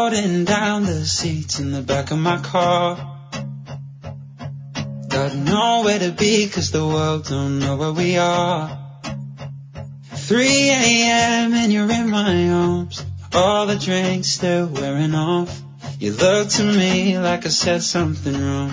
holding down the seats in the back of my car. Got nowhere to be 'cause the world don't know where we are. 3 a.m. and you're in my arms. All the drinks still wearing off. You look to me like I said something wrong.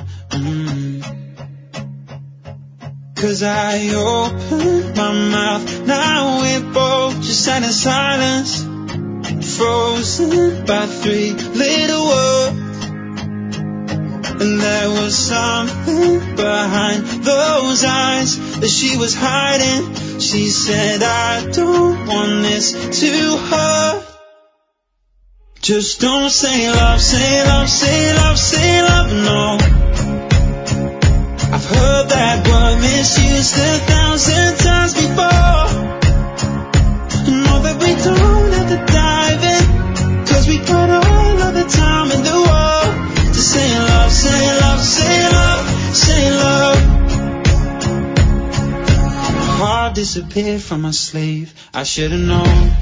'Cause I opened my mouth. Now we're both just sat in silence, frozen by 3 little words. And there was something behind those eyes that she was hiding. She said, I don't want this to hurt. Just don't say love, say love, say love, say love, no. I've heard that word misused 1,000 times before. Know that we don't have to dive in, 'cause we got all of the time in the world to say love, say love, say love, say love. My heart disappeared from my sleeve. I should've known.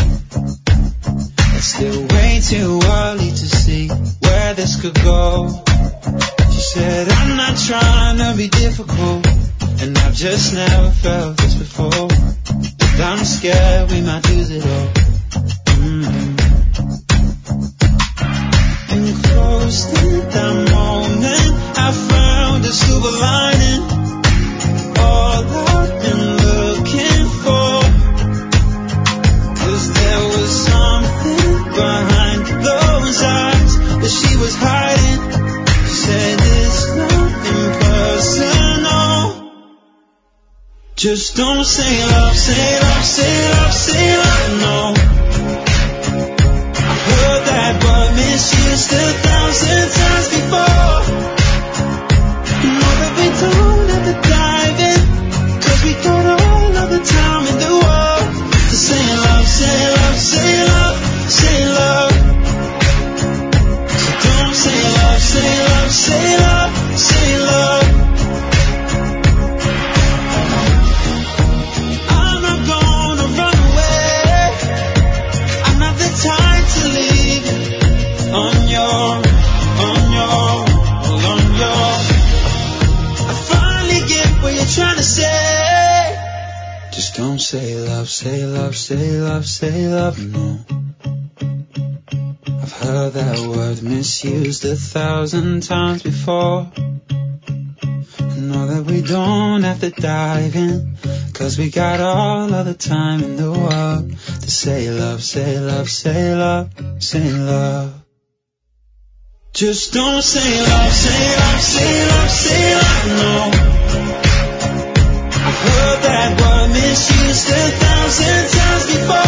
It's still way too early to see where this could go. She said, I'm not trying to be difficult, and I've just never felt this before. But I'm scared we might lose it all. And close to that moment, I found a silver lining. All I've been looking for, 'cause there was something behind those eyes that she was hiding. She said it's nothing personal. Just don't say love, say love, say love, say love, no. I've heard that word misused 1,000 times before. Know that we don't have to dive in, 'cause we got all of the time in the world to say love, say love, say love, say love. So don't say love, say love, say love, say love. I'm not gonna run away. I'm not the type to leave on your. I finally get what you're trying to say. Just don't say love, say love, say love, say love, no. I've heard that word misused 1,000 times before. Know that we don't have to dive in, 'cause we got all of the time in the world to say love, say love, say love, say love. Just don't say love, say love, say love, say love, no. I've heard that word misused 1,000 times before.